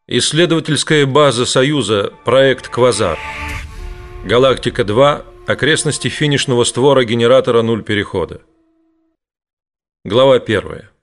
Исследовательская база Союза, проект «Квазар». Галактика-2, окрестности финишного створа генератора «Нуль перехода». Глава 1.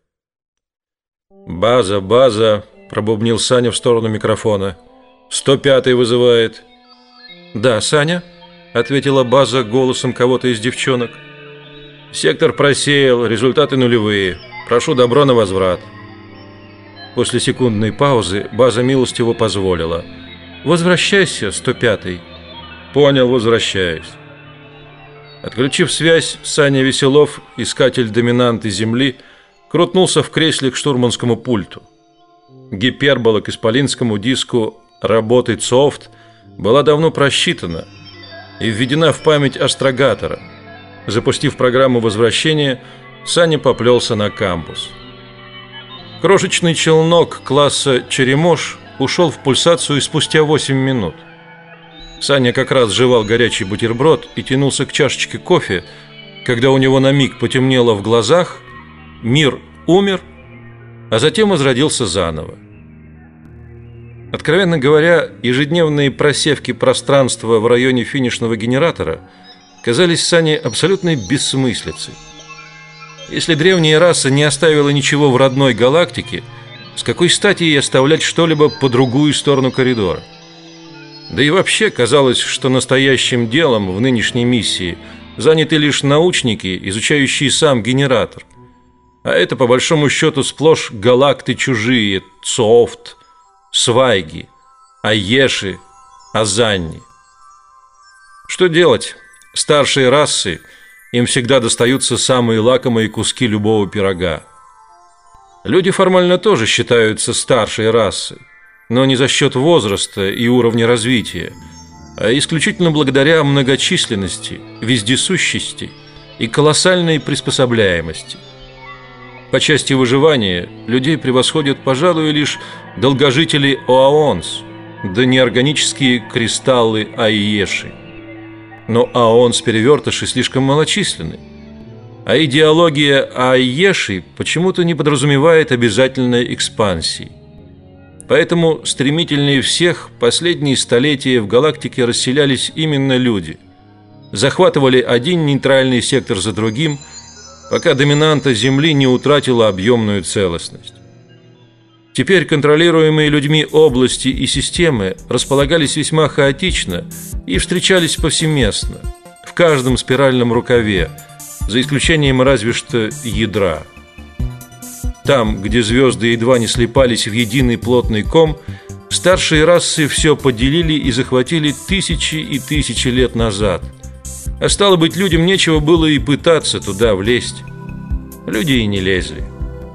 «База», – пробубнил Саня в сторону микрофона. 105-й вызывает. «Да, Саня», – ответила база голосом кого-то из девчонок. «Сектор просеял, результаты нулевые. Прошу добро на возврат». После секундной паузы база милостиво позволила. «Возвращайся, 105-й». «Понял, возвращаюсь». Отключив связь, Саня Веселов, искатель доминанты Земли, крутнулся в кресле к штурманскому пульту. Гипербола к исполинскому диску работы ЦОФТ была давно просчитана и введена в память астрогатора. Запустив программу возвращения, Саня поплелся на кампус. Крошечный челнок класса «Черемош» ушел в пульсацию спустя 8 минут. Саня как раз жевал горячий бутерброд и тянулся к чашечке кофе, когда у него на миг потемнело в глазах, мир умер, а затем возродился заново. Откровенно говоря, ежедневные просевки пространства в районе финишного генератора казались Сане абсолютной бессмыслицей. Если древняя раса не оставила ничего в родной галактике, с какой стати ей оставлять что-либо по другую сторону коридора? Да и вообще казалось, что настоящим делом в нынешней миссии заняты лишь научники, изучающие сам генератор. А это, по большому счету, сплошь галакты чужие: ЦОФТ, Свайги, Айеши, Азанни. Что делать? Старшие расы, им всегда достаются самые лакомые куски любого пирога. Люди формально тоже считаются старшей расой, но не за счет возраста и уровня развития, а исключительно благодаря многочисленности, вездесущести и колоссальной приспособляемости. По части выживания людей превосходят, пожалуй, лишь долгожители Оаонс, да неорганические кристаллы Айеши. Но Аонс-перевертыши слишком малочисленны, а идеология Айеши почему-то не подразумевает обязательной экспансии. Поэтому стремительнее всех последние столетия в галактике расселялись именно люди. Захватывали один нейтральный сектор за другим, пока доминанта Земли не утратила объемную целостность. Теперь контролируемые людьми области и системы располагались весьма хаотично и встречались повсеместно, в каждом спиральном рукаве, за исключением разве что ядра. Там, где звезды едва не слипались в единый плотный ком, старшие расы все поделили и захватили тысячи и тысячи лет назад. А стало быть, людям нечего было и пытаться туда влезть. Люди и не лезли.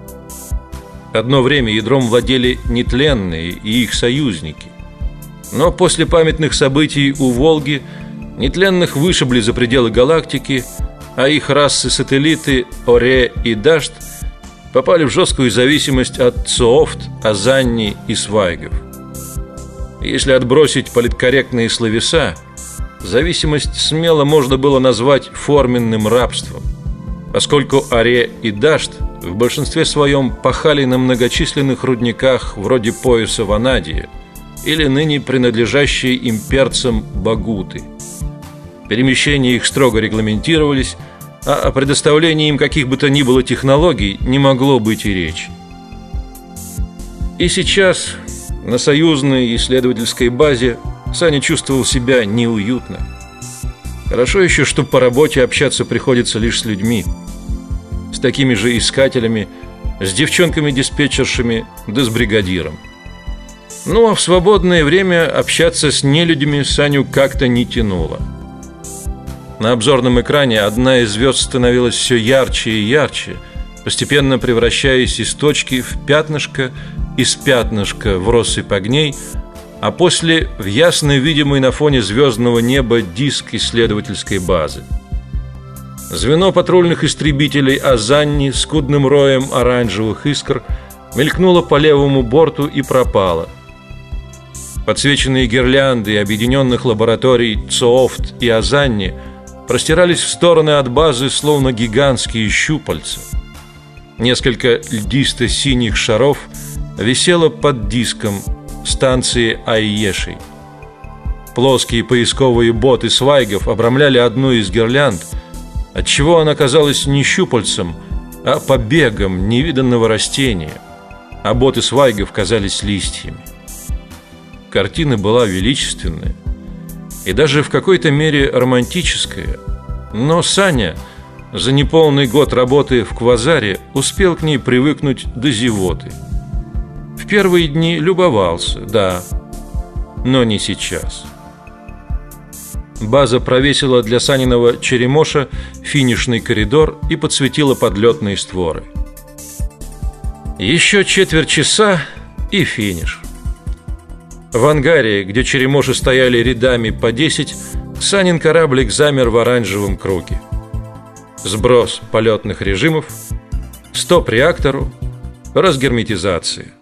Одно время ядром владели нетленные и их союзники. Но после памятных событий у Волги нетленных вышибли за пределы галактики, а их расы-сателлиты Оре и Дашт попали в жесткую зависимость от ЦОФТ, Азанни и Свайгов. Если отбросить политкорректные словеса, зависимость смело можно было назвать форменным рабством, поскольку Оре и Дашт в большинстве своем пахали на многочисленных рудниках вроде пояса Ванадия или ныне принадлежащие имперцам Багуты. Перемещения их строго регламентировались, а о предоставлении им каких бы то ни было технологий не могло быть и речи. И сейчас на союзной исследовательской базе Саня чувствовал себя неуютно. Хорошо еще, что по работе общаться приходится лишь с людьми, с такими же искателями, с девчонками-диспетчершами, да с бригадиром. Ну а в свободное время общаться с нелюдями Саню как-то не тянуло. На обзорном экране одна из звезд становилась все ярче и ярче, постепенно превращаясь из точки в пятнышко, из пятнышка в россыпь огней, а после в ясно видимый на фоне звездного неба диск исследовательской базы. Звено патрульных истребителей Азанни с скудным роем оранжевых искр мелькнуло по левому борту и пропало. Подсвеченные гирлянды объединенных лабораторий ЦОФТ и Азанни простирались в стороны от базы, словно гигантские щупальца. Несколько льдисто-синих шаров висело под диском, станции Айешей. Плоские поисковые боты свайгов обрамляли одну из гирлянд, отчего она казалась не щупальцем, а побегом невиданного растения, а боты свайгов казались листьями. Картина была величественная и даже в какой-то мере романтическая, но Саня за неполный год работы в Квазаре успел к ней привыкнуть до зевоты. В первые дни любовался, да, но не сейчас. База провесила для Саниного черемоша финишный коридор и подсветила подлетные створы. Еще четверть часа и финиш. В ангаре, где черемоши стояли рядами по 10, Санин кораблик замер в оранжевом круге. Сброс полетных режимов, стоп реактору, разгерметизация.